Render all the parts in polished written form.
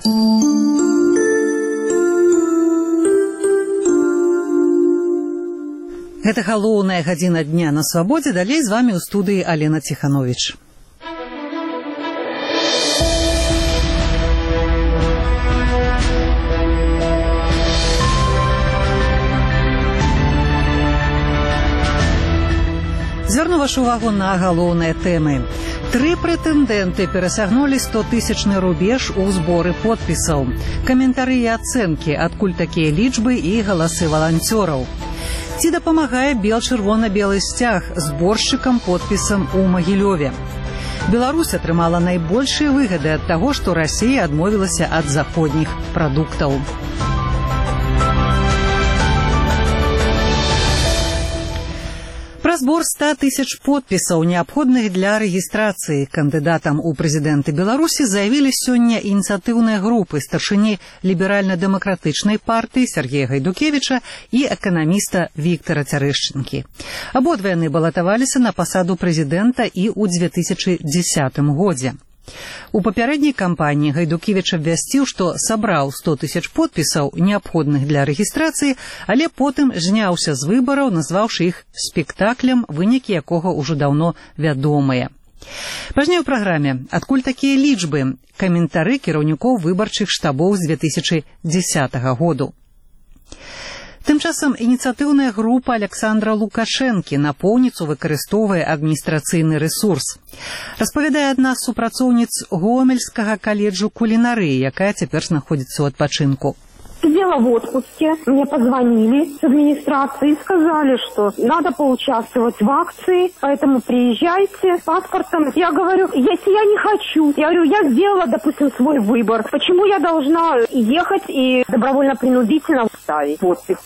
Гэта галоўная гадзіна дня на свабодзе. Далей з вамі ў студыі Алена Ціхановіч. Звярну вашу увагу на галоўныя тэмы. 3 прэтэндэнты перасягнулі 100-тысячны рубеж у зборы подпісаў. Каментары і ацэнкі, адкуль такія лічбы і галасы валанцёраў. Ці дапамагае бел-чырвона-белы сцяг зборшчыкам подпісам у Магілёве. Беларусь атрымала найбольшыя выгады ад таго, што Расія адмовілася ад заходніх прадуктаў. Пра збор 100 тысяч подпісаў, неабходных для рэгістрацыі кандыдатам у прэзідэнты Беларусі, заявілі сёння ініцыятыўныя групы старшыні ліберальна-дэмакратычнай партыі Сергея Гайдукевіча і эканаміста Віктара Цярэшчынкі. Абодва яны балатаваліся на пасаду прэзідэнта і ў 2010 годзе. У папярэдняй кампаніі Гайдукевіч абвясціў, што сабраў 100 тысяч подпісаў, неабходных для рэгістрацыі, але потым зняўся з выбараў, назваўшы іх спектаклем, вынікі якога ўжо даўно вядомыя. Пазней у праграме «Адкуль такія лічбы?» каментары кіраўнікоў выбарчых штабоў з 2010 году. Тым часам ініцыятыўная група Александра Лукашэнкі напоўніцу выкарыстоўвае адміністрацыйны рэсурс. Распавядае адна з супрацоўніц Гомельскага каледжу кулінарыі, якая цяпер знаходзіцца ў адпачынку. Сидела в отпуске, мне позвонили с администрации и сказали, что надо поучаствовать в акции, поэтому приезжайте с паспортом. Я говорю, если я не хочу, я сделала, допустим, свой выбор, почему я должна ехать и добровольно-принудительно ставить подпись?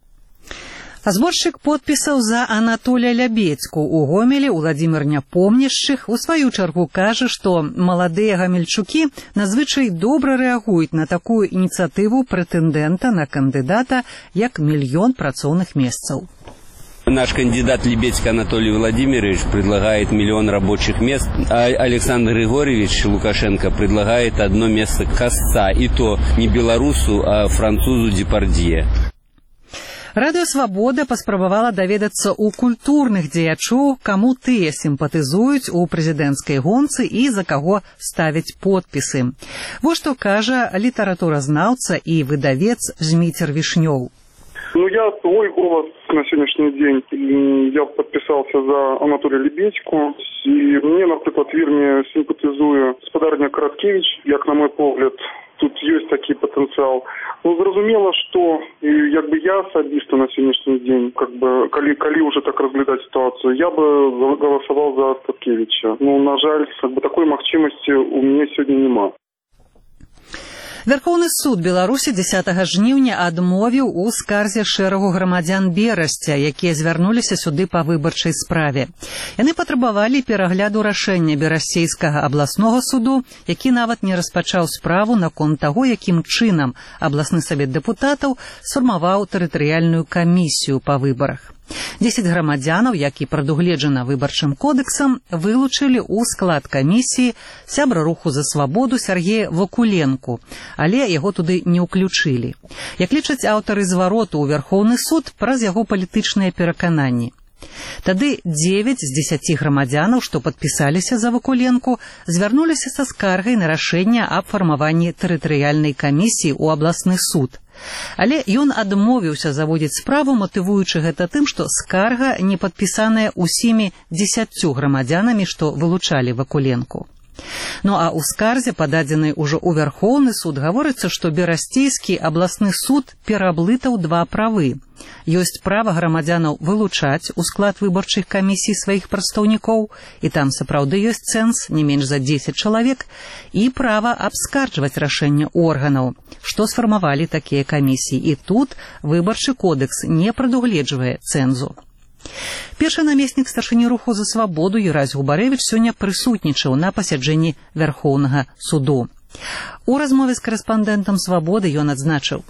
Зборшчык подпісаў за Анатолія Лябедзьку ў Гомелі Уладзімір Няпомнішчых у сваю чаргу кажа, што маладыя гамельчукі надзвычай добра рэагуюць на такую ініцыятыву прэтэндэнта на кандыдата, як 1 мільён працоўных месцаў. Наш кандидат Лебедько Анатолий Владимирович предлагает 1 миллион рабочих мест, а Александр Григорьевич Лукашенко предлагает 1 место косца, и то не белорусу, а французу Депардье. Радыё «Свабода» паспрабавала даведацца ў культурных дзеячоў, каму тыя сімпатызуюць у прэзідэнцкай гонцы і за каго ставяць подпісы. Вось што кажа літаратуразнаўца і выдавец Зміцер Вішнёў. Свой голос на сегодняшний день, я подписался за Анатолия Лебедьку, и мне, например, вельми симпатизує господарня Короткевич, як на мой погляд, тут есть такий потенциал. Ну, зрозуміло, що я особисто на сьогоднішній день, коли уже так розглядати ситуацію, я би голосував за Короткевича. Ну, на жаль, такої можливості у мене сьогодні нема. Верховны суд Беларусі 10 жніўня адмовіў у скарзе шэрагу грамадзян Берасця, якія звярнуліся сюды па выбарчай справе. Яны патрабавалі перагляду рашэння Берасцейскага абласнога суду, які нават не распачаў справу наконт таго, якім чынам абласны савет дэпутатаў сфармаваў тэрытарыяльную камісію па выбарах. 10 грамадзянаў, як і прадугледжана выбарчым кодэксам, вылучылі ў склад камісіі сябра руху за свабоду Сергея Вакуленку, але яго туды не ўключылі. Як лічаць аўтары звароту ў Верхоўны суд праз яго палітычныя перакананні. Тады 9 з 10 грамадзянаў, што падпісаліся за Вакуленку, звярнуліся са скаргай на рашэнне аб фармаванні тэрытарыяльнай камісіі ў абласны суд. Але ён адмовіўся заводзіць справу, матывуючы гэта тым, што скарга не падпісаная ўсімі 10 грамадзянамі, што вылучалі Вакуленку. Ну а ў скарзе, пададзенай ужо ў Верхоўны суд, гаворыцца, што Берасцейскі абласны суд пераблытаў 2 правы. Ёсць права грамадзянаў вылучаць у склад выбарчых камісій сваіх прадстаўнікоў, і там сапраўды ёсць цэнз, не менш за 10 чалавек, і права абскарджваць рашэнне органаў, што сфармавалі такія камісіі. І тут выбарчы кодэкс не прадугледжвае цэнзу. Першы намеснік старшыні руху за свабоду Юрась Губарэвіч сёння прысутнічаў на пасяджэнні Верхоўнага суду. У размове з карэспандэнтам «Свабоды» ён адзначыў: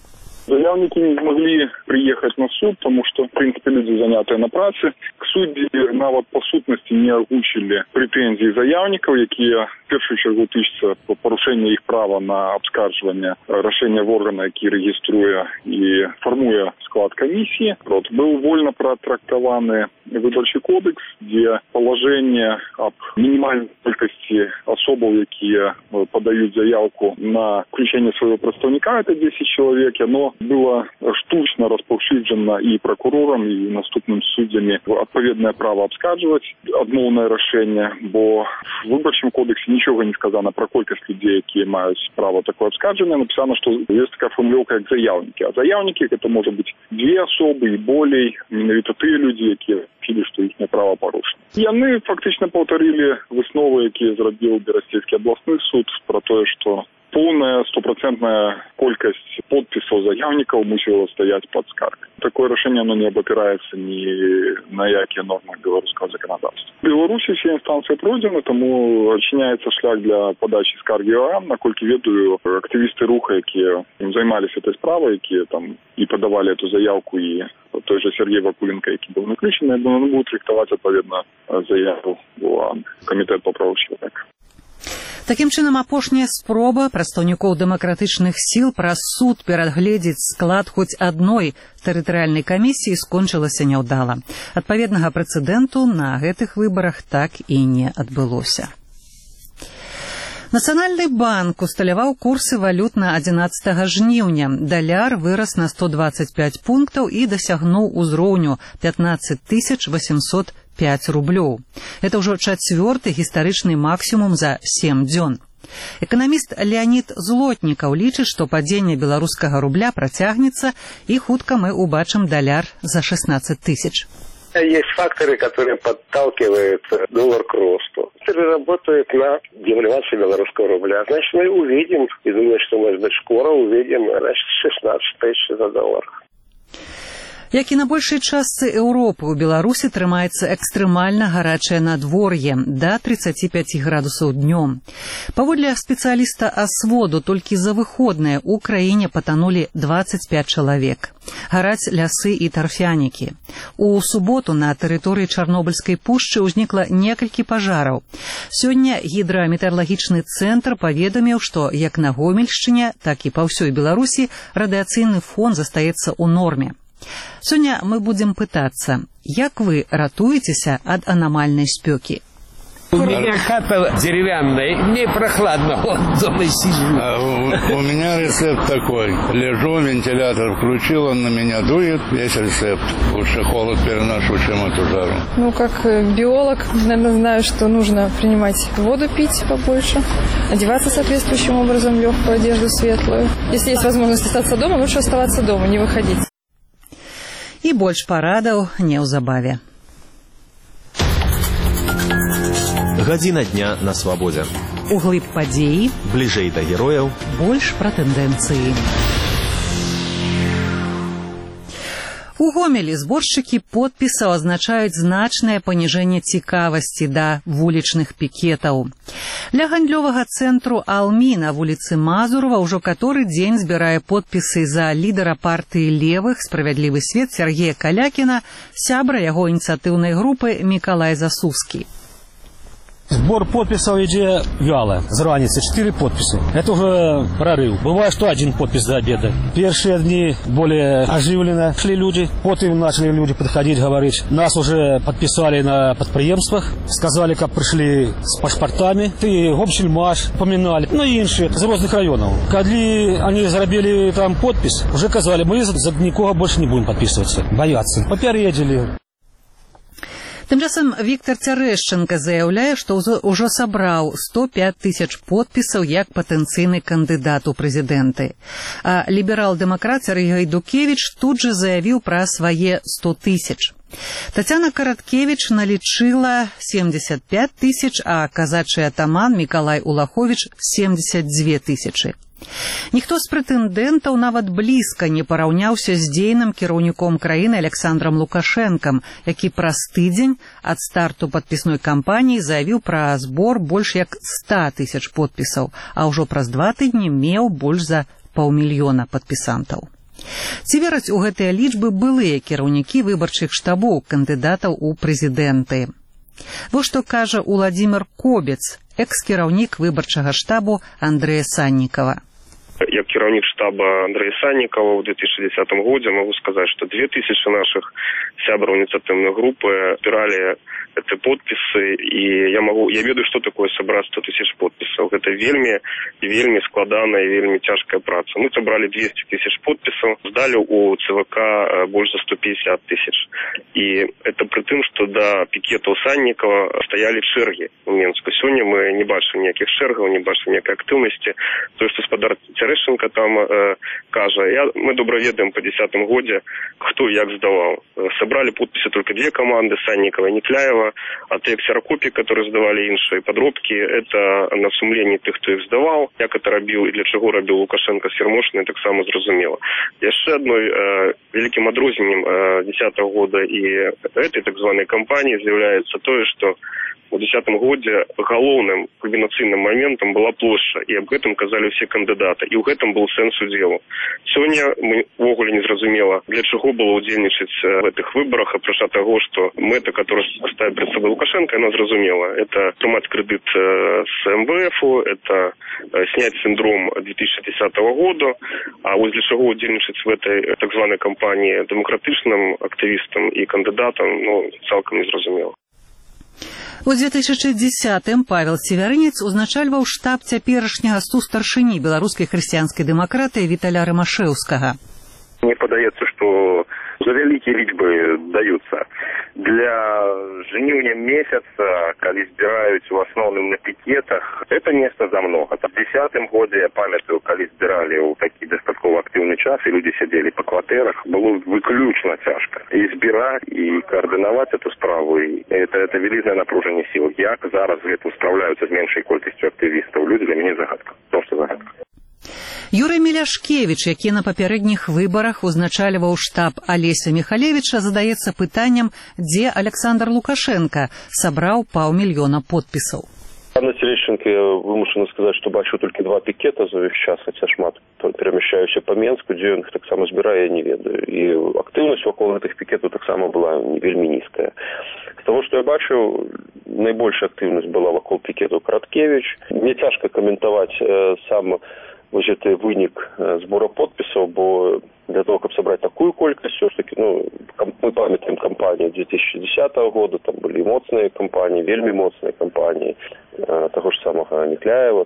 Заявники не могли приехать на суд, потому что, в принципе, люди занятые на праце. К судді нават по сутнасці не агучили претензии заявников, якія в першую чергу тычацца по парушэнню іх права на абскарджванне рашэння органа, які рэгіструе і фармуе склад камісіі. Быў вольна пратрактаваны выбарчы кодекс, дзе палажэнне аб мінімальнай колькасці асобаў, якія падаюць заявку на включение своего представника, это 10 человек, оно было штучно распаўсюджана и прокурором, и наступным судьями отповедное право абскарджваць адмоўнае рашэнне, бо в выбарчым кодексе ничего не сказано про колькасць людей, якія маюць право такое абскарджванне. Написано, что есть такая формулировка, как заявники. А заявники это может быть 2 особы и болей, менавіта тыя люди, якія бачылі, што іхняе права парушана. Яны фактычна паўтарылі высновы, якія зрабіў Берасцейскі абласны суд про тое, што полная 100% колькость подписов заявников мусила стоять под скаргой. Такое решение оно не опирается ни на якие нормы белорусского законодательства. В Беларуси все инстанции пройдены, тому очиняется шлях для подачи скарги ОАМ. Накольки ведаю, активисты руха, які займались этой справой, які там и подавали эту заявку, и той же Сергей Вакуленко, який был наключен, я думаю, он будет рихтовать отповедно заяву в ОАМ, Комитет по правам человека. Такім чынам, апошняя спроба прадстаўнікоў дэмакратычных сіл праз суд перагледзець склад хоць адной тэрытарыяльнай камісіі скончылася няўдала. Адпаведнага прэцэдэнту на гэтых выбарах так і не адбылося. Нацыянальны банк усталяваў курсы валют на 11 жніўня. Даляр вырас на 125 пунктаў і дасягнуў узроўню 15 805 рублёў. Это ўжо 4-ты гістарычны максімум за 7 дзён. Эканаміст Леонид Злотнікаў лічыць, што падзенне беларускага рубля працягнецца і хутка мы убачым даляр за 16 000. Есть факторы, которые подталкивают доллар к росту. Это работает на девальвацию белорусского рубля. Значит, мы увидим, и думаю, что, может быть, скоро увидим, 16 000 за доллар. Як і на большай частцы Еўропы, у Беларусі трымаецца экстрэмальна гарачае надвор'е да 35 градусаў днём. Паводле спецыяліста асводу, толькі за выходныя ў краіне патанулі 25 чалавек. Гараць лясы і тарфянікі. У суботу на тэрыторыі Чарнобыльскай пушчы ўзнікла некалькі пажараў. Сёння гідраметэаралагічны цэнтр паведаміў, што як на Гомельшчыне, так і па ўсёй Беларусі радыяцыйны фон застаецца ў норме. Сёння мы будем пытаться, як вы ратуецеся ад анамальнай спёкі. У меня хата деревянная, мне прохладно, вот дома сижу. У меня рецепт такой. Лежу, вентилятор включил, он на меня дует, весь рецепт. Лучше холод переношу, чем эту жару. Ну, как биолог, наверное, знаю, что нужно принимать воду, пить побольше, одеваться соответствующим образом, легкую одежду, светлую. Если есть возможность остаться дома, лучше оставаться дома, не выходить. І больш парадаў неўзабаве. Гадзіна дня на свабодзе. Углыб падзеі, бліжэй да герояў, больш пра тэндэнцыі. У Гомелі зборшчыкі подпісаў азначаюць значнае паніжэнне цікавасці да вулічных пікетаў. Для гандлёвага цэнтру Алмі на вуліцы Мазурова ўжо каторы дзень збірае подпісы за лідара партыі левых «Справядлівы свет» Сергея Калякіна, сябра яго ініцыятыўнай групы Мікалай Засускі. Сбор подписов идет вяло. Зранится 4 подписи. Это уже прорыв. Бывает, что 1 подпись до обеда. Первые дни более оживленно шли люди. Потом начали люди подходить, говорить. Нас уже подписали на предприемствах. Сказали, как пришли с паспортами. Ты Гомельмаш поминали. Ну и іншие из разных районов. Когда они заробили там подпись, уже сказали, мы за никого больше не будем подписываться. Боятся. Попередили. Тым часам Віктор Цярэшчанка заяўляе, што ўжо сабраў 105 000 подпісаў як патэнцыйны кандыдат у прэзідэнты. А ліберал-дэмакрат Сергей Гайдукевіч тут жа заявіў пра свае 100 000. Тацяна Караткевіч налічыла 75 000, а казачы атаман Мікалай Улаховіч 72 000. Ніхто з прэтэндэнтаў нават блізка не параўняўся з дзейным кіраўніком краіны Александрам Лукашэнкам, які праз тыдзень ад старту падпісной кампаніі заявіў пра збор больш як 100 000 подпісаў, а ўжо праз 2 тыдні меў больш за 500 000 падпісантаў. Ці вераць у гэтыя лічбы былыя кіраўнікі выбарчых штабоў кандыдатаў у прэзідэнты? Вось што кажа Уладзімир Кобец, экс-кіраўнік выбарчага штабу Андрэя Саннікава. Як кіраўнік штаба Андрэя Саннікава ў 2010 годзе могу сказаць, што 2000 нашых сябраў ініцыятыўнай групы збіралі эти подписы, и я ведаю, что такое собрать 100 тысяч подписов. Это вельми складаная и вельми тяжкая праца. Мы собрали 200 тысяч подписов, сдали у ЦВК больше 150 тысяч. И это при том, что до пикета у Санникова стояли чэргі у Менску. Сегодня мы не бачим никаких чэргаў, не бачим никакой активности. То, что господар Терещенко там каже, мы добре ведаем по 2010 году, кто и как сдавал. Собрали подписи только две команды, Санникова и Некляева. А те ксерокопии, которые сдавали іншие подробки, это на сумлении тех, кто их сдавал. Як это робил и для чего робил Лукашенко с Ермошиной, так само зрозумело. Еще одной великим одрознием 2010 года и этой так званой кампании является то, что у 2010 году головным кульминацийным моментом была площадь, и об этом казали все кандидаты. И в этом был сенс удела. Сегодня мы вогуле не зразумело, для чего было удельничать в этих выборах, апроч того, что мета, которую ставит перед собой Лукашенко, она зразумела. Это приймать кредит с МВФу, это снять синдром 2010 года, а вот для чего удельничать в этой так званой кампании демократичным активистам и кандидатам, цалкам не зразумело. У 2010-м Павел Севярынец узначальваў штаб цяперашняга сустаршыні беларускай хрысціянскай дэмакратыі Віталя Рымашэўскага. Мне падаецца, што за вялікія лічбы даюцца. Для жніўня месяца, калі збіраюць у асноўным на пікетах, это место за много. В 2010 году, я памятаю, калі збіралі ў такі дастаткова актыўны час, і людзі сядзелі па кватэрах, было выключна цяжка. І збіраць, і каардынаваць эту справу, і это вялізнае напружанне сіл. Як зараз гэтым спраўляюцца з меншай колькасцю актывістаў, людзі для мяне загадка. Проста загадка. Юрый Міляшкевіч, які на папярэдніх выбарах узначальваў штаб Алеся Михалевіча, задаецца пытаннем, дзе Александр Лукашенко сабраў 500 000 подпісаў. Анна Терещенко, я вымушаны сказаць, што бачу толькі 2 пікета за ўвесь час, хаця шмат перамяшчаюся па Менску, дзе ён іх таксама збірае, я не ведаю. І актыўнасць вакол гэтых пікетаў таксама была вельмі нізкая. З таго, што я бачыў, найбольшая актыўнасць была вакол пікетаў Караткевіч. Мне цяжка каментаваць сам вось гэты вынік збора подпісаў, бо для того, каб сабраць такую колькасць, все ж таки, мы памятаем кампанію 2010 года, там былі моцныя кампаніі, вельмі моцныя кампаніі таго ж самага Некляева,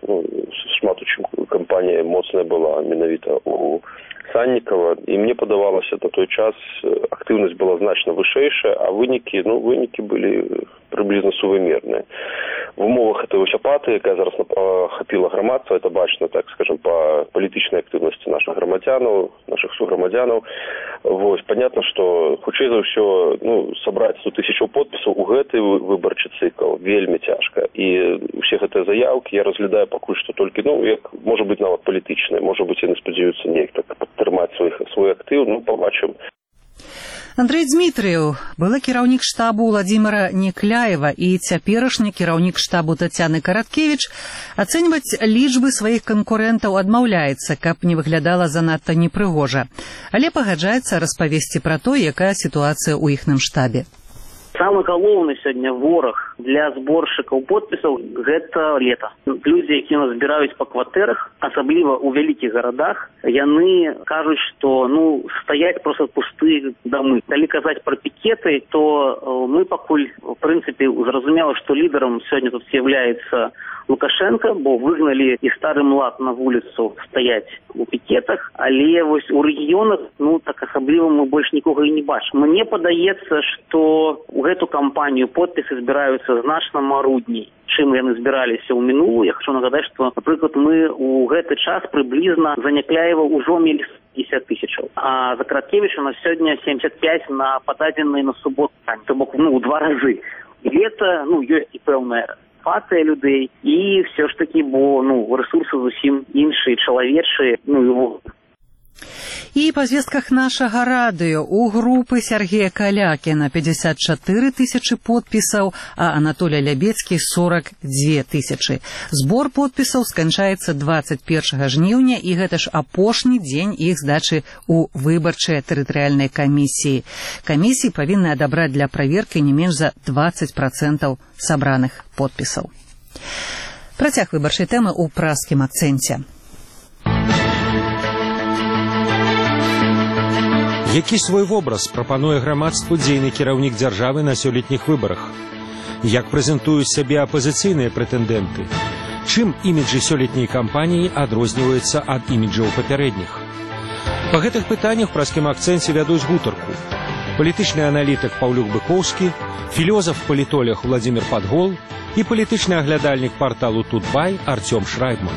шмат у чым кампанія моцная была менавіта у Саннікава, і мне падавалася, на той час актыўнасць была значна вышэйшая, а вынікі былі прыблізна сувымерныя. В умовах этой апатыі, якая зараз ахапіла грамадства, это бачна, так скажем, по палітычнай актыўнасці наших грамадзянаў, наших суграмадзянаў. Вось, понятно, что хутчэй за ўсё, сабраць 100 000 подпісаў у гэты выбарчы цыкл вельмі цяжка. І усе гэтыя заяўкі я разглядаю пакуль што толькі, як, можа быць, нават палітычныя, можа быць, яны спадзяюцца неяк так падтрымаць свой актыў, пабачым. Андрэй Дмітрыеў, былы кіраўнік штабу Уладзіміра Некляева і цяперашні кіраўнік штабу Тацяны Караткевіч ацэньваць лічбы сваіх канкурэнтаў адмаўляецца, каб не выглядала занадта непрыгожа. Але пагаджаецца распавесці пра то, якая сітуацыя ў іхным штабе. Самы галоўны сёння вораг для зборшчыкаў подпісаў гэта лета. Людзі, якія нас збіраюць па кватэрах, асабліва ў вялікіх гарадах, яны кажуць, што стаяць проста пустыя дамы. Калі казаць пра пікеты, то мы пакуль, в прынцыпе, зразумела, што лідарам сёння тут з'яўляецца Лукашенко, бо выгналі і стары млад на вуліцу стаяць у пікетах, але вось у рэгіёнах, так асабліва мы больш нікога і не бачым. Мне падаецца, што у гэту кампанію подпісы збіраюцца значна марудней, чым яны збіраліся ў мінулую. Я хочу нагадаць, што, напрыклад, мы ў гэты час прыблізна за Некляева ўжо мелі 50 000, а за Караткевіча на сёння 75 на пададзеныя на суботу, то бок, у 2 разы. Лета, ёсць і пэўная патыя людей, і все ж таки, бо ресурси зовсім інші, чоловічі, І па звестках нашага радыё у групы Сергея Калякіна 54 тысячы подпісаў, а Анатолія Лябецкі 42 тысячы. Збор подпісаў сканчаецца 21 жніўня, і гэта ж апошні дзень іх здачы ў выбарчыя тэрытарыяльныя камісіі. Камісіі павінны адабраць для праверкі не менш за 20% сабраных подпісаў. Працяг выбарчай тэмы ў праскім акцэнце. Які свой вобраз прапануе грамадству дзейны кіраўнік дзяржавы на сёлетніх выбарах? Як прэзентуюць сябе апазіцыйныя прэтэндэнты? Чым іміджы сёлетняй кампаніі адрозніваюцца ад іміджаў папярэдніх? Па гэтых пытаннях у праскім акцэнце вядуць гутарку палітычны аналітык Паўлюк Быкоўскі, філёзаф-палітолог Владзімір Падгол і палітычны аглядальнік парталу Тутбай Артём Шрайбман.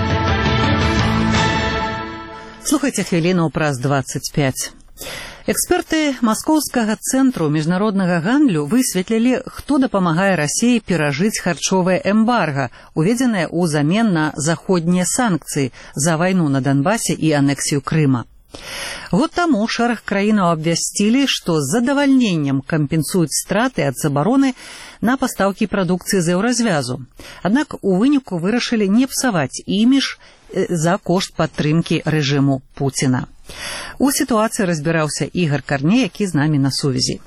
Слухайце хвіліну праз 25. Эксперты Маскоўскага цэнтру міжнароднага гандлю высветлілі, хто дапамагае Расіі перажыць харчовае эмбарга, уведзенае ўзамен на заходнія санкцыі за вайну на Донбасе і анексію Крыма. Год таму шэраг краінаў абвясцілі, што з задавальненнем кампенсуюць страты ад забароны на пастаўкі прадукцыі з еўразвязу. Аднак у выніку вырашылі не псаваць імідж за кошт падтрымкі рэжыму Пуціна. У сітуацыі разбіраўся Ігар Карней, які з намі на сувязі.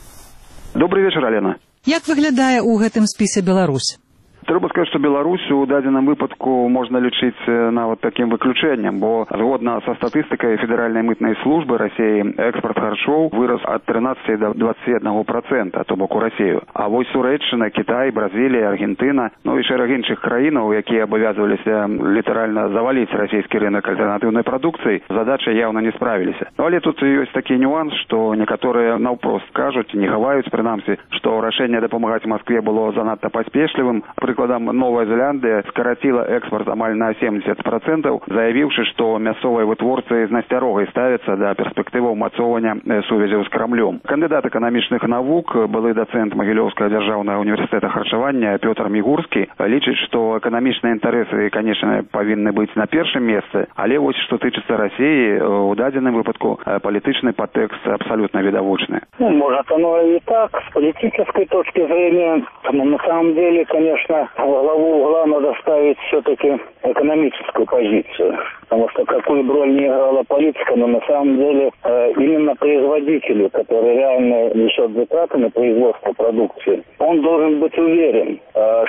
Добрый вечер, Алена. Як выглядае ў гэтым спісе Беларусь? Трэба сказаць, што Беларусь у дадзеным выпадку можна лічыць нават такім выключэннем, бо згодна са статыстыкай Федэральнай мытнай службы Расіі экспарт харчоў вырас ад 13 до 21%, то бок у Расію. А вось Турэччына, Кітай, Бразілія, Аргентына, ну і шэраг іншых краінаў, якія абавязваліся літаральна заваліць расійскі рынок альтэрнатыўнай прадукцыі, задачай яўна не справіліся. Ну, але тут ёсць такі нюанс, што некаторыя наўпрост кажуць, не хаваюць прынамсі, што рашэнне дапамагаць Маскве было занадта паспешлівым. Прыкладам, Новая Зеландыя скараціла экспарт амаль на 70%, заявіўшы, што мясцовыя вытворцы з насцярогай ставяцца да перспектываў мацовання сувязяў з Крамлём. Кандыдат эканамічных навук, былы дацэнт Магілёўскага дзяржаўнага універсітэта харчавання Пётр Мігурскі лічыць, што эканамічныя інтарэсы, канечне, павінны быць на першым месцы, але вось што тычыцца Расіі, у дадзеным выпадку палітычны падтэкст абсолютно відавочны. Ну, может, оно и так, с политической точки зрения, но на самом деле, конечно, во главу угла надо ставить все-таки экономическую позицию. Потому что какую бы роль не играла политика, но на самом деле именно производителю, который реально несет затраты на производство продукции, он должен быть уверен,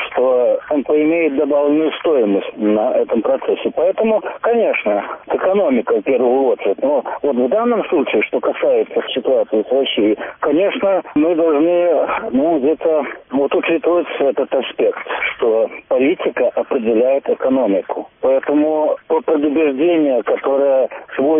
что он поимеет добавленную стоимость на этом процессе. Поэтому, конечно, экономика в первую очередь. Но вот в данном случае, что касается ситуации с Россией, конечно, мы должны где-то учитывать этот аспект, что политика определяет экономику. Поэтому по предубеждению, которое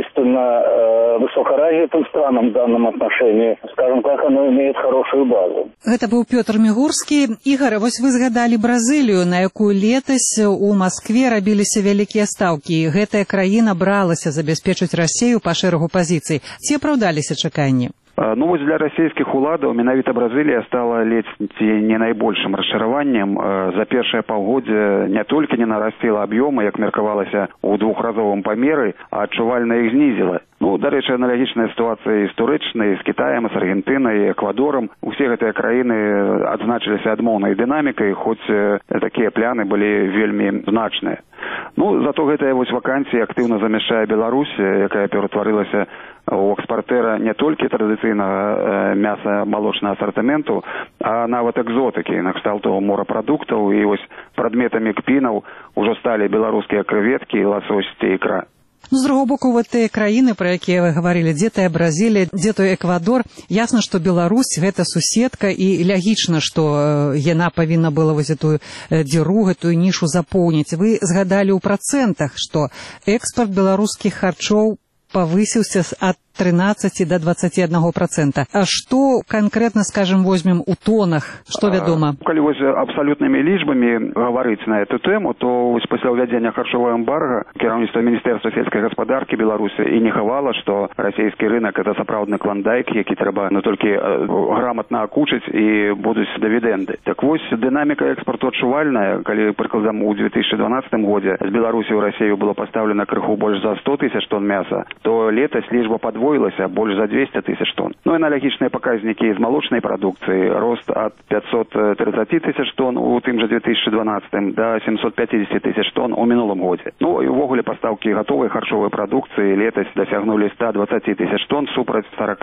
свойственно высокоразвитым странам в данном отношении, скажем так, оно имеет хорошую базу. Гэта быў Пётр Мігурскі. Ігар, вось вы згадалі Бразылію, на якую летась у Маскве рабіліся вялікія стаўкі. Гэтая краіна бралася забяспечыць Расію па шэрагу пазіцый. Ці апраўдаліся чаканні? Ну, вось для расійскіх уладаў менавіта Бразылія стала ледзь не найбольшым расчараваннем. За першае паўгоддзе не толькі не нарасціла аб'ёмы, як меркавалася, у двухразовым памеры, а адчувальна іх знізіла. Ну, дарэчы, аналагічная сітуацыя з Турэччынай, з Кітаем, з Аргентынай, Эквадорам. Усе гэтыя краіны адзначыліся адмоўнай дынамікай, хоць такія пляны былі вельмі значныя. Ну, зато гэтая вось вакансія актыўна замяшчае Беларусь, якая ператварылася у экспартэра не толькі традыцыйнага мяса малочнага асартыменту, а нават экзотыкі, накшталту морапрадуктаў, і вось прадметамі кпінаў ужо сталі беларускія крэветкі, ласось ці ікра. Ну, з другого боку, вот тыя краіны, пра якія вы гаварылі, дзе тая Бразілія, дзе той Эквадор, ясна, што Беларусь гэта суседка, і лягічна, што яна павінна была вось этую дзіру, гэтую нішу запоўніць. Вы згадалі ў працэнтах, што экспарт беларускіх харчоў павысіўся ад 13 до 21%. А что конкретно, скажем, возьмем у тонах? Что вядома? Калі вось абсалютнымі лічбамі гаварыць на эту тэму, то вось пасля ўвядзення харчового эмбарго кіраўніцтва Міністэрства сельскай гаспадаркі Беларусі і не хавала, што расійскі рынок – это сапраўдны клондайк, які трэба толькі грамотна акучыць і будуць дывідэнды. Так вось дынаміка экспорту адчувальная, калі, прыкладам, у 2012 годзе з Беларусі ў Расію было пастаўлена крыху больш за 100 тысяч тонн мяса, то летась лічба падвоілася больш за 200 тысяч тонн. Ну і аналагічныя паказнікі з малочнай прадукцыі, рост ад 530 тысяч тонн у тым жа 2012 до 750 тысяч тонн у мінулым годзе. Ну і увогуле пастаўкі гатовай харчовай прадукцыі летась дасягнулі 120 тысяч тонн супраць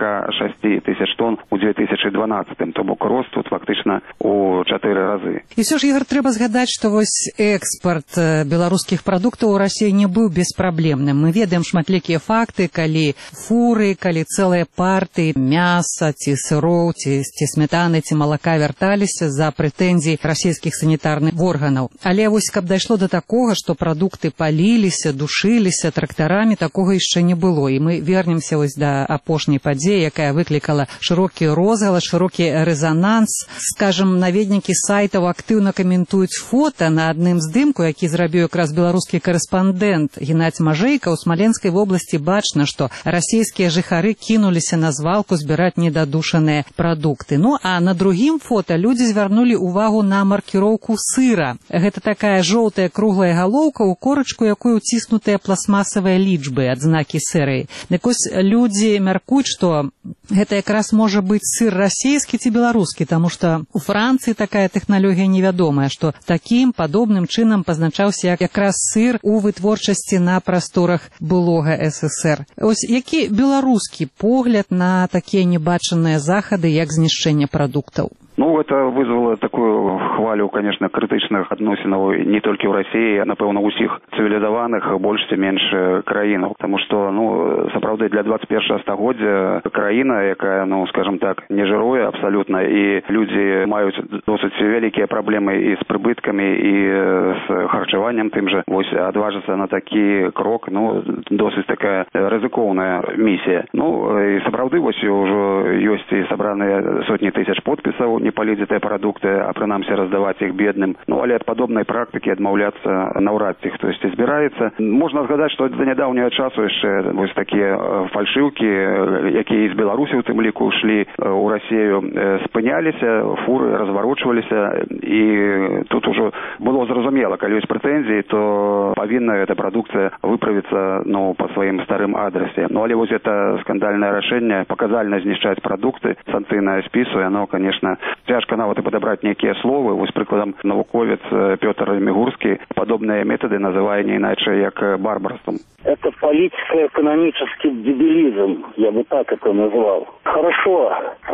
46 тысяч тонн у 2012. То бок рост тут фактычна у 4 разы. І все ж, Ігор, трэба згадаць, што вось экспорт беларускіх прадуктаў у Расіі не быў беспраблемным. Мы ведаем шматлікія факты, калі фуры, калі цэлыя партыі мяса, ці сыроў, ці сметаны, ці малака вярталіся за прэтэнзій расійскіх санітарных органаў. Але вось каб дайшло до такога, што прадукты паліліся, душыліся трактарамі, такога яшчэ не было. І мы вернемся вось да апошняй падзеі, якая выклікала шырокі розгалас, шырокі рэзананс. Скажем, наведнікі сайтаў актыўна каментуюць фота на адным здымку, які зрабіў якраз беларускі корэспандэнт Геннадзь Мажэйка. У Смаленскай вобласці бачна, што расійскія жыхары кінуліся на звалку збіраць недадушаныя прадукты. Ну, а на другім фота людзі звярнулі ўвагу на маркіроўку сыра. Гэта такая жоўтая круглая галоўка, у корачку якой уціснутыя пластмасавыя лічбы, адзнакі серыі. Дык вось людзі мяркуюць, што гэта якраз можа быць сыр расійскі ці беларускі, таму што у Францыі такая тэхналогія невядомая, што такім падобным чынам пазначаўся якраз сыр у вытворчасці на прасторах былога СССР. Ось які беларускі погляд на такія небачаныя захады, як знішчэнне прадуктаў? Ну, это вызвало такую хвалю, конечно, крытычных адносінаў не толькі ў Расіі, а, напэўна, усіх цывілізаваных больш ці менш краінаў. Таму што, ну, сапраўды для 21 стагоддзя краіна, якая, ну, скажем так, не жыруе абсалютна, і людзі маюць досыць вялікія праблемы і з прыбыткамі, і з харчаваннем тым жа. Вось адважыцца на такі крок, ну, досыць такая рызыкоўная місія. Ну, і сапраўды, вось ужо ёсць і сабраныя сотні тысяч подпісаў не паліць гэтыя прадукты, а прынамсі раздаваць іх бедным. Ну, але ад падобнай практыкі адмаўляцца наўрад ці хтосьці збіраецца. Можна згадаць, што за нядаўняга часу яшчэ вось такія фальшыўкі, якія з Беларусі ў тым ліку ішлі ў Расію, спыняліся, фуры разварочваліся, і тут ужо было зразумела, калі ёсць прэтэнзіі, то павінна эта прадукцыя выправіцца, ну, па сваім старым адрасе. Ну, але вось это скандальнае рашэнне паказальна знішчаць прадукты, санкцыйнае спісу, яно, конечно, цяжка нават і падабраць нейкія словы. Вось, прыкладам, навуковец Пётр Мігурскі падобныя метады называе не иначе, як барбарством. Это политико-экономический дебилизм, я бы так это назвал. Хорошо,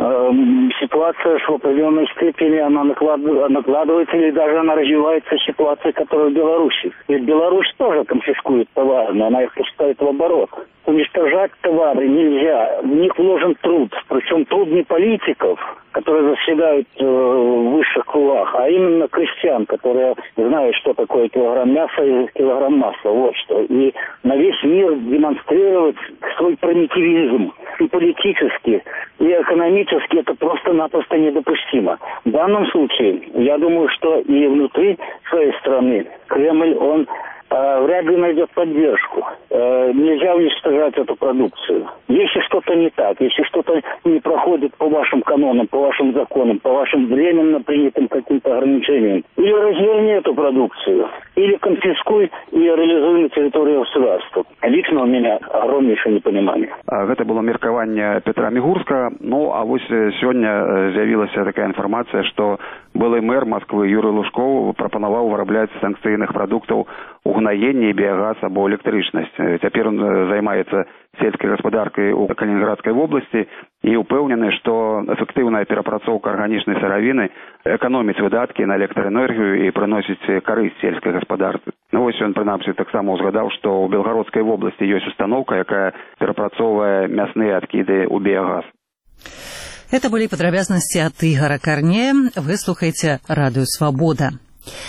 ситуация в определенной степени она накладывается или даже она развивается ситуация, которая в Беларуси. Ведь Беларусь тоже конфискует товары, но она их пускает в оборот. Уничтожать товары нельзя, в них вложен труд, причем труд не политиков, которые заседают в высших кругах, а именно крестьян, которые знают, что такое килограмм мяса и килограмм масла. Вот что. И на весь мир демонстрировать свой примитивизм и политически, и экономически это просто-напросто недопустимо. В данном случае, я думаю, что и внутри своей страны Кремль, он вряд ли найдет поддержку. Нельзя уничтожать эту продукцию. Если что-то не так, если что-то не проходит по вашим канонам, по вашим законам, по вашим временно принятым каким-то ограничениям, или разверни эту продукцию, или конфискуй и реализуй на территории государства. Лично у меня огромнейшее непонимание. Гэта было меркаванне Петра Мігурска. Ну, а вось сёння з'явілася такая інфармацыя, што былы мэр Москвы Юрий Лужков прапанаваў вырабляць санкцыйных прадуктаў угнаенне, біягаз або электрычнасць. Цяпер он займаецца сельскай гаспадаркай у Калінінградскай вобласці і упэўнены, што эфектыўная перапрацоўка арганічнай сыравіны эканоміць выдаткі на электраэнергію і прыносіць карысць сельскай гаспадарцы. Ну, вось ён, прынамсі, таксама узгадаў, што ў Белгародскай вобласці ёсць установка, якая перапрацоўвае мясныя адкіды ў біягаз. Это были подробязности от Игора Корнея. Вы слухаете «Радио Свобода».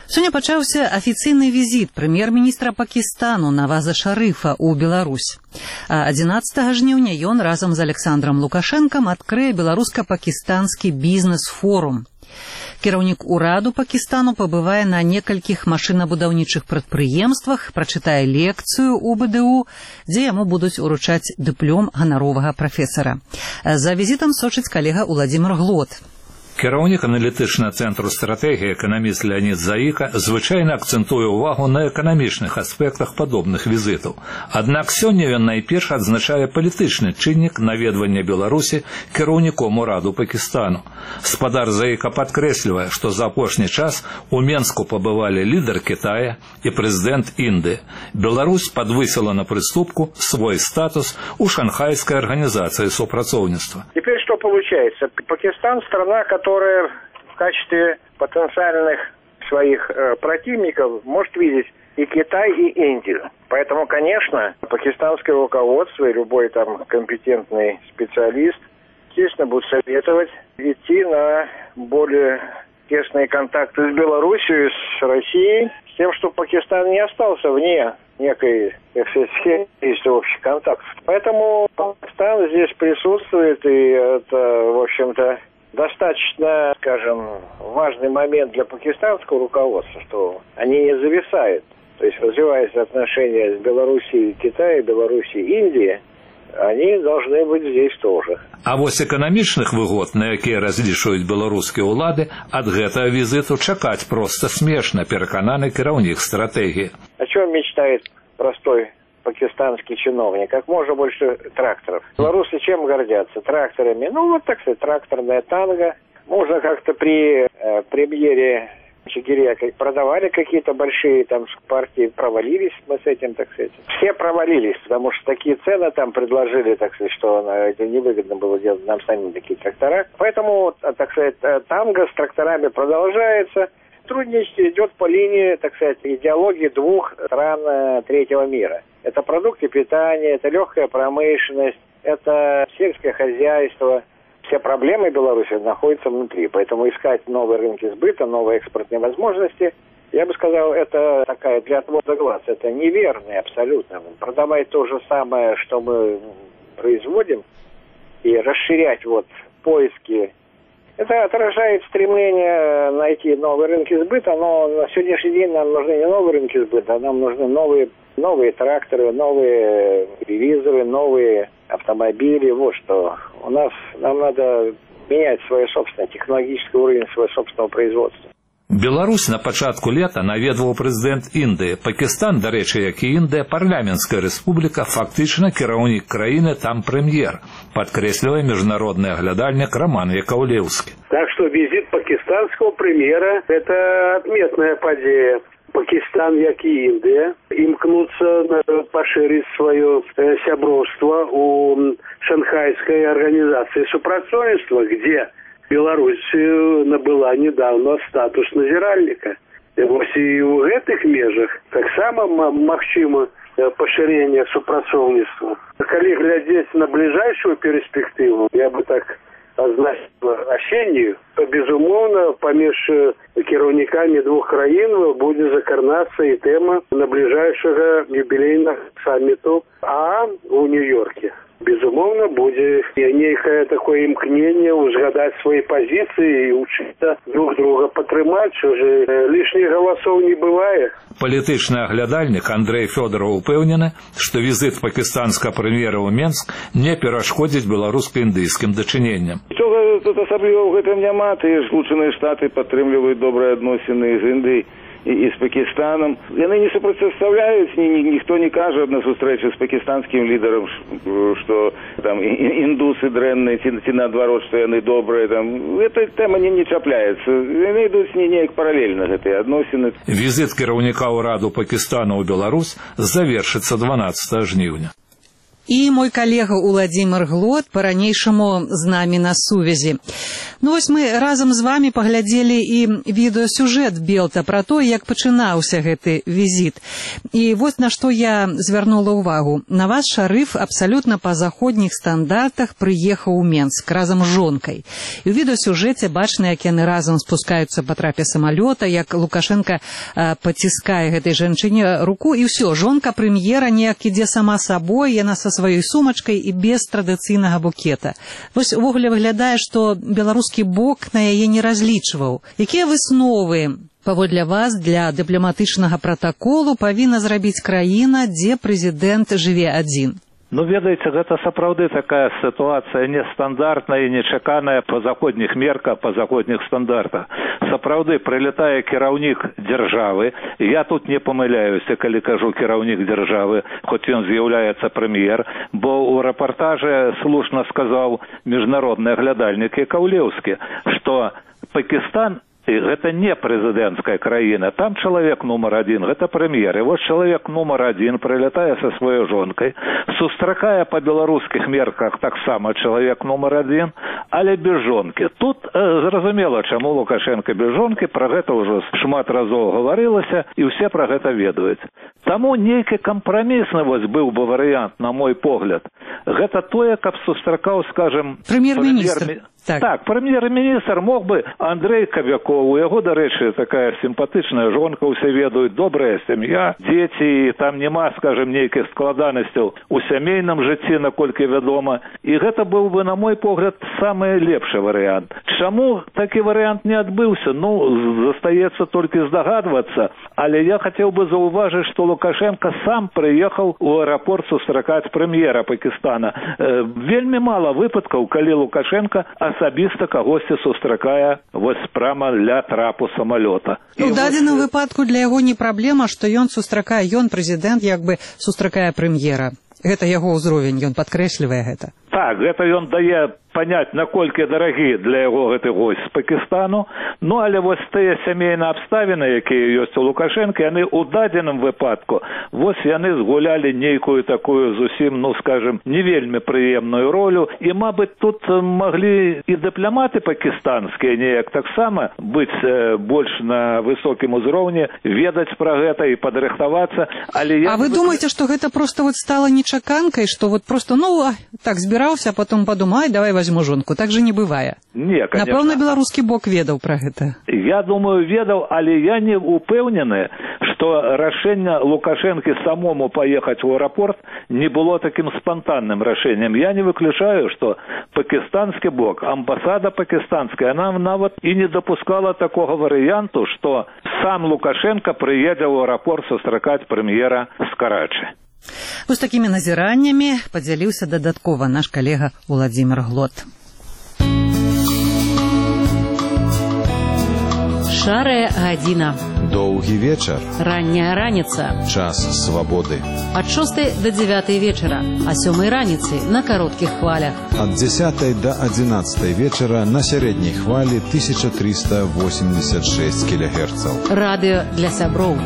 Сёння пачаўся афіцыйны візіт прэм'ер-міністра Пакістану Наваза Шарыфа ў Беларусь. А 11 жніўня ён разам з Александром Лукашэнкам адкрые беларуска-пакістанскі бізнес-форум. Кіраўнік ураду Пакістану пабывае на некалькіх машынабудаўнічых прадпрыемствах, прачытае лекцыю ў БДУ, дзе яму будуць уручаць дыплом ганаровага прафесара. За візітам сочыць калега Уладзімір Глот. Кіраўнік аналітычнага цэнтру стратэгіі эканаміст Леонід Заіка звычайна акцэнтуе ўвагу на эканамічных аспектах падобных візітаў. Аднак сёння ён найперш адзначае палітычны чыннік наведвання Беларусі кіраўніком ураду Пакістану. Спадар Заіка падкрэслівае, што за апошні час у Менску пабывалі лідар Китая і прэзідэнт Індыі. Беларусь падвысіла на прыступку свой статус у Шанхайской организации сопрацоўніцтва. Теперь что получается? Пакистан – страна, которая в качестве потенциальных своих противников может видеть и Китай, и Индию. Поэтому, конечно, пакистанское руководство и любой там компетентный специалист, естественно, будут советовать идти на более тесные контакты с Белоруссией, с Россией, с тем, чтобы Пакистан не остался вне некой, так сказать, схемы общих контактов. Поэтому Пакистан здесь присутствует, и это, в общем-то, достаточно, скажем, важный момент для пакистанского руководства, что они не зависают. То есть развиваются отношения с Белоруссией и Китаем, Белоруссией и Индией, они должны быть здесь тоже. А вось эканамічных выгод, на якія разлічваюць беларускія ўлады, ад гэтага візіту чакаць проста смешна, перакананы кіраўнік стратэгіі. О чем мечтает простой пакистанский чиновник? Как можно больше тракторов. Белорусы чем гордятся? Тракторами. Ну, вот так сказать, тракторная танго. Можно как-то при премьере Чигирия продавали какие-то большие там партии, провалились мы с этим, так сказать. Все провалились, потому что такие цены там предложили, так сказать, что это невыгодно было делать нам самим такие трактора. Поэтому, так сказать, танго с тракторами продолжается. Сотрудничество идет по линии, так сказать, идеологии двух стран третьего мира. Это продукты питания, это легкая промышленность, это сельское хозяйство. Все проблемы Беларуси находятся внутри, поэтому искать новые рынки сбыта, новые экспортные возможности, я бы сказал, это такая для отвода глаз, это неверно абсолютно. Продавать то же самое, что мы производим, и расширять вот поиски, это отражает стремление найти новые рынки сбыта, но на сегодняшний день нам нужны не новые рынки сбыта, нам нужны новые тракторы, новые телевизоры, новые автомобили. Вот что. Нам надо менять свой собственный технологический уровень своего собственного производства. Беларусь на пачатку лета наведваў прэзідэнт Індыі. Пакістан, да рэчы, як і Індыя, парламенцкая рэспубліка, фактычна кіраўнік краіны там прэм'ер, падкрэслівае міжнародны аглядальнік Роман Яковлеўскі. Так что визит пакистанского премьера – это отметная подея. Пакистан, як и Индия, имкнутся поширить свое сябровство у Шанхайской организации супрацоўніцтва, где Беларусь набыла недавно статус назиральника. И вот и в этих межах так само магчыма поширение супрацоўніцтва. Калі глядзець на ближайшую перспективу, я бы так азначила осеннюю, то, безумовно, помеж кіраўнікамі двух краін будет закранацца и тема наближающего юбилейного саммиту у Нью-Йорке. Безумовно, будет некое такое имкнение узгадать свои позиции и учиться друг друга потрымать, уже лишних голосов не бывает. Палітычны аглядальнік Андрей Фёдоров упэўнены, што візит пакістанскага прэм'ера ў Менск не перашкодзіць беларуска-індыйскім дачыненням. Нічога тут асабліва ў гэтым няма. Тыя ж Злучаныя Штаты падтрымліваюць добрыя адносіны з Індыяй і з Пакістаном. Яны не супрацьпастаўляюць, ніхто не кажа на сустрэчы з пакістанскім лідарам, што там індусы дрэнныя, ці наадварот, што яны добрыя. Эта тэма не чапляецца. Яны ідуць неяк паралельна, гэтыя адносіны. Візит кіраўніка ўраду Пакістана ў Беларусь завершыцца 12 жніўня. І мой калега Уладзімір Глот па-ранейшаму з намі на сувязі. Ну вось мы разам з вами паглядзелі і відэасюжэт Белта пра то, як пачынаўся гэты візіт. І вось на што я звярнула ўвагу. Наваз Шарыф абсалютна па заходніх стандартах прыехаў у Менск разам з жонкай. І ў відэасюжэце бачна, як яны разам спускаюцца па трапе самалёта, як Лукашенко паціскае гэтай жанчыне руку, і ўсё, жонка прэм'ера неяк ідзе сама сабой, яна са сваёй сумачкай і без традыцыйнага букета. Вось увогуле выглядае, што беларускі бок на яе не разлічваў. Якія высновы, паводле вас, для дыпламатычнага пратаколу павінна зрабіць краіна, дзе прэзідэнт жыве адзін? Ну, ведаеце, гэта сапраўды такая сітуацыя нестандартная і нечаканая па заходніх мерках, па заходніх стандартах. Сапраўды прылетае кіраўнік дзяржавы, я тут не памыляюся, калі кажу кіраўнік дзяржавы, хоць ён з'яўляецца прэм'ер, бо ў рэпартажы слушна сказаў міжнародны аглядальнік Якаўлеўскі, што Пакістан гэта не прэзідэнцкая краіна, там чалавек нумар адзін, гэта прэм'ер. І вось чалавек нумар адзін прылятае са сваёй жонкай, сустракае па беларускіх мерках таксама чалавек нумар адзін, але без жонкі. Тут зразумела, чаму Лукашенко без жонкі, пра гэта ўжо шмат разоў гаварылася, і ўсе пра гэта ведаюць. Таму нейкі кампрамісны вось быў бы варыянт, на мой погляд. Гэта тое, каб сустракаў, скажем, прэм'ер-міністр. Так, прэм'ер-міністр мог бы Андрэй Кабяков, у яго, дарэчы, такая сімпатычная жонка, усе ведаюць, добрая сям'я, дзеці, там няма, скажем, нейкіх складанасцяў у сямейным жыцці, наколькі вядома. І гэта быў бы, на мой погляд, самы лепшы варыянт. Чаму такі варыянт не адбыўся? Ну, застаецца толькі здагадвацца, але я хацеў бы заўважыць, што Лукашенко сам прыехаў у аэрапорт сустракаць прэм'ера Пакістана. Вельмі мала выпадкаў, калі Лукашенко асабіста кагосьці сустракае вось прама ля трапу самалёта. У дадзеным выпадку для яго не праблема, што ён сустракае, ён прэзідэнт як бы сустракае прэм'ера. Гэта яго ўзровень, ён падкрэслівае гэта. Так, гэта ён дае паняць, наколькі дарагі для яго гэты госць з Пакістану. Ну, але вось тыя сямейныя абставіны, якія ёсць у Лукашенка, яны ў дадзеным выпадку, вось яны згулялі нейкую такую зусім, ну, скажем, не вельмі прыемную ролю. І, мабыць, тут маглі і дыпламаты пакістанскія неяк таксама быць больш на высокім узроўні, ведаць пра гэта і падрыхтавацца. Але а вы думаеце, што гэта проста вот стала нечаканкай, што вот просто, ну, так збіраўся, а потом падумай, давай возьму жонку. Так же не бывае. Не, конечно. Напэўна, беларускі бок ведаў пра гэта. Я думаю, ведаў, але я не упэўнены, што рашэнне Лукашэнкі самому паехаць у аэрапорт не было такім спантанным рашэннем. Я не выключаю, што пакістанскі бок, амбасада пакістанская, она нават і не дапускала такога варыянту, што сам Лукашенко прыедзе ў аэрапорт сустракаць прэм'ера з Карачы. Вось такімі назіраннямі падзяліўся дадаткова наш калега Владзімір Глот. Шарая гадзіна. Доўгі вечар. Ранняя раніца. Час свабоды. Ад 6 до 9 вечара, а 7 раніцы на кароткіх хвалях. Ад 10 до 11 вечара на сярэдняй хвалі 1386 кГц. Радыо для сяброў.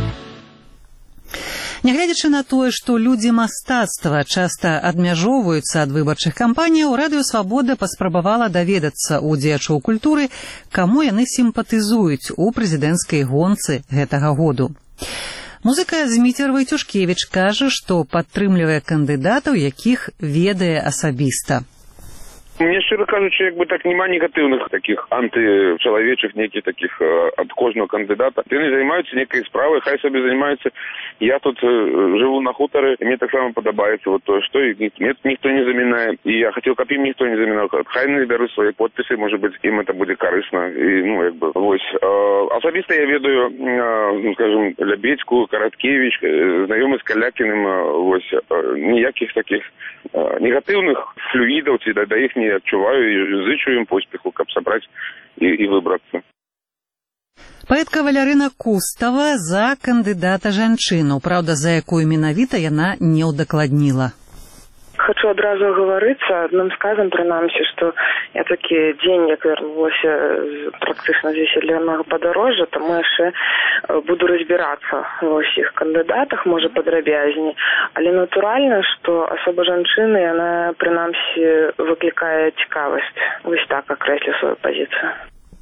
Нягледзячы на тое, што людзі мастацтва часта адмяжоўваюцца ад выбарчых кампаніяў, Радыё Свабода паспрабавала даведацца ў дзеячоў культуры, каму яны сімпатызуюць у прэзідэнцкай гонцы гэтага году. Музыка Зміцер Вайцюшкевіч кажа, што падтрымлівае кандыдатаў, якіх ведае асабіста. Мне, шчыра кажучы, як бы так няма негатыўных такіх антычалавечых нейкіх такіх ад кожнага кандыдата. Яны займаюцца нейкай справай, хай сабе займаюцца. Я тут жыву на хутары, і мне таксама падабаецца вот тое, што ніхто не замінае. І я хацеў, каб ім ніхто не замінаў. Хай яны бяруць свае подпісы, можа быць, ім это будзе карысна. І, ну, як бы, вось. Асабіста я ведаю, скажем, Лябедзьку, Караткевіч, знаёмы з Калякіным, вось, ніякіх такіх негатыўных флюідаў, ці да іх не адчуваю і зычу ім поспеху, каб сабраць і выбрацца. Паэтка Валярына Кустава за кандыдата жанчыну, праўда, за якую менавіта яна не ўдакладніла. хочу адразу оговориться адным сказам, прынамсі, што я такі дзень, як вярнулася практычна з весельнага падарожжа, таму яшчэ буду разбірацца ва ўсіх кандыдатах, можа падрабязней. Але натуральна, што асоба жанчыны, яна прынамсі выклікае цікавасць. Вось так акрэслю сваю пазіцыю.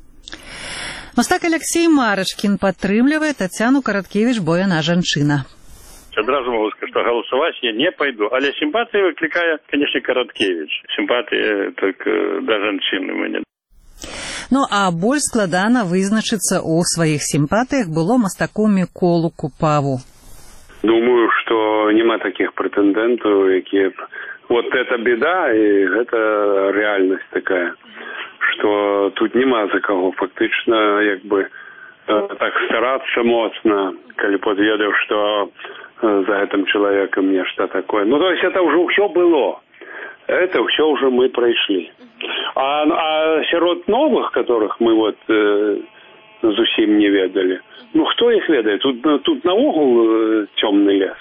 Мастак Алексей Марышкін падтрымлівае Тацяну Караткевіч, бо яна жанчына. Адразу могу сказать, что голосовать я не пойду. Але симпатии выкликая, конечно, Короткевич. Симпатии только до женщины у меня. Ну, а больш складана вызначыцца ў сваіх сімпатыях было мастаку Міколу Купаву. Думаю, что нема таких претендентов, якія... Вот это беда, и это реальность такая, что тут нема за кого фактично, як бы, так стараться моцно, коли подведав, что за этим человеком нечто такое. Ну, то есть это уже все было. Это все уже мы прошли. А сирот новых, которых мы вот зусім не ведали, ну, кто их ведает? Тут наогул темный лес.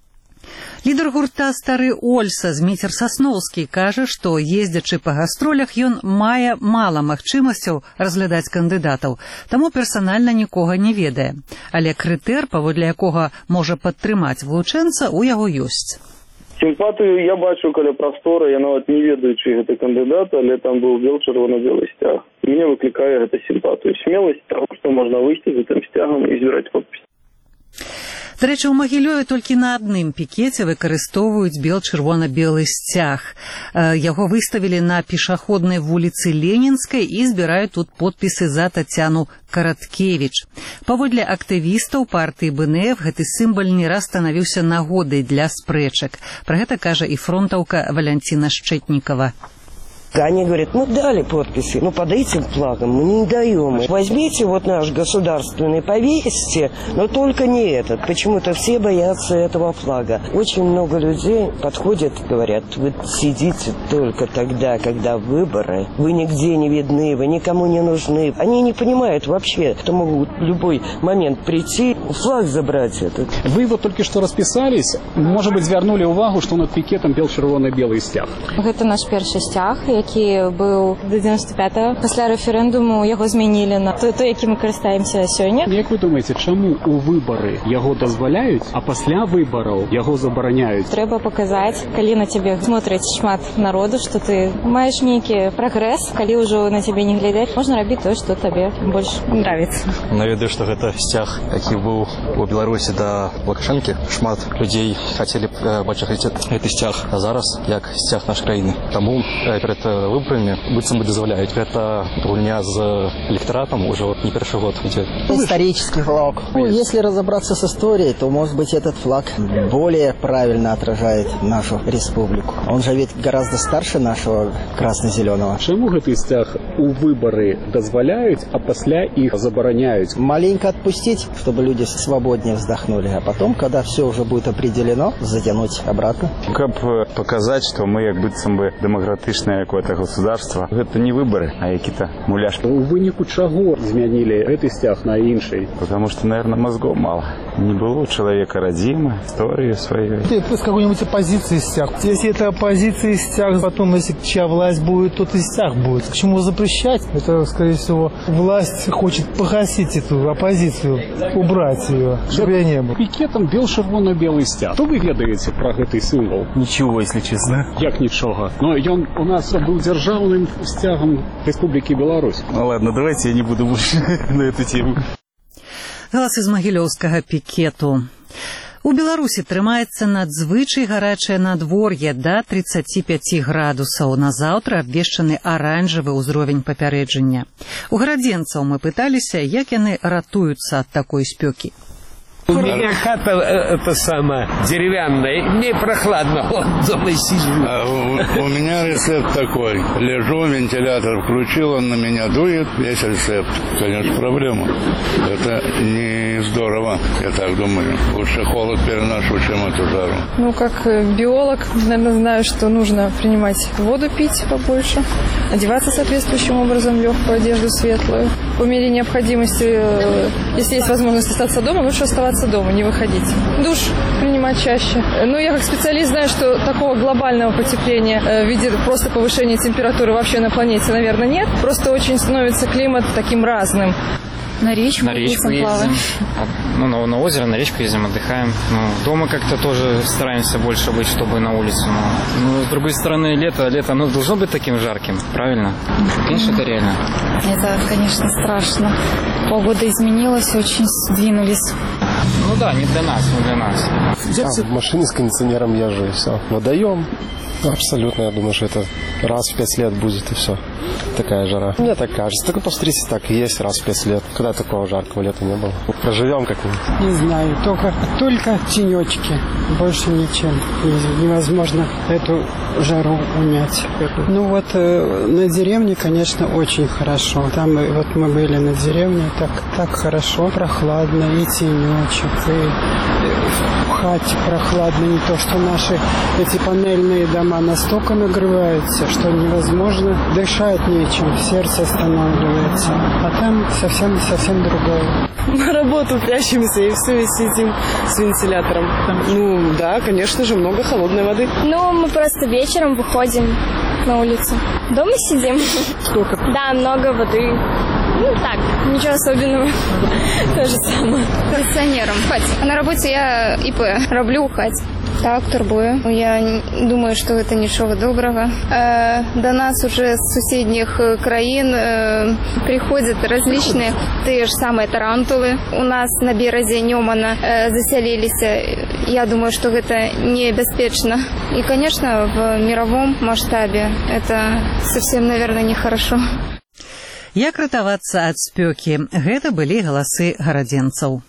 Лідар гурта «Стары Ольса» Зміцер Сасноўскі кажа, што, ездзячы па гастролях, ён мае мала магчымасцяў разглядаць кандыдатаў, таму персанальна нікога не ведае. Але крытэр, паводле якога можа падтрымаць вылучэнца, у яго ёсць. Сімпатыю я бачу каля прастора, я нават не ведаю, чый гэта кандыдат, але там быў бел-чырвона-белы сцяг. Мне выклікае гэта сімпатыю. Смеласць таго, што можна выйсці з гэтым сцягам і збіраць подпіс. Дарэчы, у Магілёве толькі на адным пікеце выкарыстоўваюць бел-чырвона-белы сцяг. Яго выставілі на пешаходнай вуліцы Ленінскай і збіраюць тут подпісы за Тацяну Караткевіч. Паводле актывістаў партыі БНФ гэты сімбал не раз станавіўся нагодай для спрэчак. Пра гэта кажа і фронтаўка Валянціна Шчэтнікова. Они говорят, мы дали подписи, но под этим флагом мы не даем. Возьмите вот наш государственный, повесьте, но только не этот. Почему-то все боятся этого флага. Очень много людей подходят, говорят, вы сидите только тогда, когда выборы. Вы нигде не видны, вы никому не нужны. Они не понимают вообще, что могут в любой момент прийти, флаг забрать этот. Вы вот только что расписались, может быть, звернули увагу, что над пикетом бел-чырвона-белый сцяг. Это наш першы сцяг, які быў до 95-го. Пасля рэферэндуму яго змянілі на той, якім мы карыстаемся сёння. Як вы думаеце, чаму у выбары яго дазваляюць, а пасля выбараў яго забараняюць? Трэба паказаць, калі на цябе смотрыць шмат народу, што ты маеш нейкі прагрэс, калі ўжо на цябе не глядяць, можна рабіць тое, што табе больш нравіцца. Наведаю, што гэта сцяг, які быў у Беларусі да Лукашэнкі. Шмат людзей хацелі бачыць гэты сцяг, а зараз як сцяг нашай краіны. Таму перад выборами быццам бы дазваляюць. Гэта гульня з электоратом уже не першы год идет. Исторический флаг. Ну, если разобраться с историей, то, может быть, этот флаг более правильно отражает нашу республику. Он же ведь гораздо старше нашего красно-зеленого. Чему гэты сцяг у выборы дазваляюць, а пасля их забараняюць? Маленько отпустить, чтобы люди свободнее вздохнули, а потом, когда все уже будет определено, затянуть обратно. Как показать, что мы, как быццам бы, демократичное какое-то государство. Это не выборы, а какие-то муляшки. У выніку чаго змянілі гэты сцяг на інший? Потому что, наверное, мозгов мало. Не было у человека родимой истории своей. Это с какой-нибудь оппозиции стяг. Если это оппозиция стяг, потом, если чья власть будет, то и стяг будет. К чему запрещать? Это, скорее всего, власть хочет погасить эту оппозицию, убрать ее, чтобы я не был. Пикетом бел-чырвона-белый сцяг. Что вы ведаете про гэты символ? Ничего, если честно. Як ничего? Но он у нас был державным стягом Республики Беларусь. Ну ладно, давайте я не буду больше на эту тему. Галас из магілёўскага пікету. У Беларусі трымаецца надзвычай гарачае надвор'е да 35 градусаў. На заўтра абвешчаны аранжавы ўзровень папярэджання. У гарадзенцаў мы пыталіся, як яны ратуюцца ад такой спёкі. У меня хата это самая деревянная, мне прохладно, вот дома сижу. У меня рецепт такой. Лежу, вентилятор включил, он на меня дует, весь рецепт. Конечно, проблема. Это не здорово, я так думаю. Лучше холод переношу, чем эту жару. Ну, как биолог, наверное, знаю, что нужно принимать воду, пить побольше, одеваться соответствующим образом, легкую одежду, светлую. По мере необходимости, если есть возможность остаться дома, лучше оставаться оставаться дома, не выходить. Душ принимать чаще. Ну, я как специалист знаю, что такого глобального потепления в виде просто повышения температуры вообще на планете, наверное, нет. Просто очень становится климат таким разным. На речку ездим. Ну, на озеро, на речку ездим, отдыхаем. Ну, дома как-то тоже стараемся больше быть, чтобы на улицу. Но с другой стороны, лето должно быть таким жарким, правильно? Конечно, это реально. Это, конечно, страшно. Погода изменилась, очень сдвинулись. Ну да, не для нас, не для нас. В машине с кондиционером езжу, и все. Водоем. Абсолютно, я думаю, что это раз в 5 лет будет, и все. Такая жара. Мне так кажется. Только по встрече так и есть раз в 5 лет. Когда такого жаркого лета не было. Проживем как-нибудь. Не знаю, только тенечки. Больше ничем. Невозможно эту жару унять. Ну вот на деревне, конечно, очень хорошо. Там вот мы были на деревне, так хорошо, прохладно, и тенечек, и в хате прохладно. Не то, что наши эти панельные дома настолько нагреваются, что невозможно, дышать нечем, сердце останавливается. А там совсем другое. На работу прячемся и все, и сидим с вентилятором. Ну, да, конечно же, много холодной воды. Ну, мы просто вечером выходим на улицу. Дома сидим. Сколько? Да, много воды. Ну, так, ничего особенного. То же самое. Пенсионером. На работе я ИП роблю у хаті. Так, турбую. Я думаю, что это ничего доброго. До нас уже с соседних краин приходят различные те же самые тарантулы. У нас на березе Ньомана заселились. Я думаю, что это небезпечно. И, конечно, в мировом масштабе это совсем, наверное, нехорошо. Як ратавацца ад спёкі? Гэта былі галасы гарадзенцаў.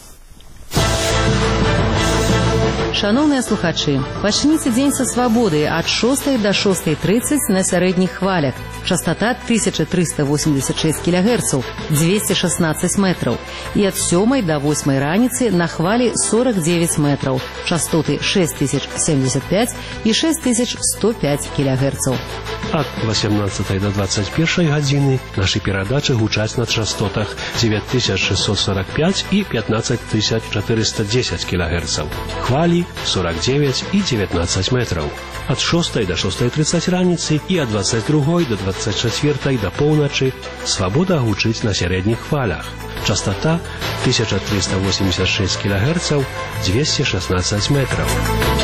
Шановныя слухачы, пачніце дзень са свабоды ад 6 до 6:30 на сярэдніх хвалях. Частота 1386 кГц, 216 метров. І ад 7 до 8 раніцы на хвалі 49 метров. Частоты 6075 і 6105 кГц. Ад 18 до 21 гадзіны нашы перадачы гучаць на частотах 9645 і 15410 кГц. Хвалі 49 і 19 метров. Ад 6 до 6:30 раніцы і ад 22 до 24 до поўначы свабода гучыць на сярэдніх хвалях. Частота 1386 кГц, 216 метров.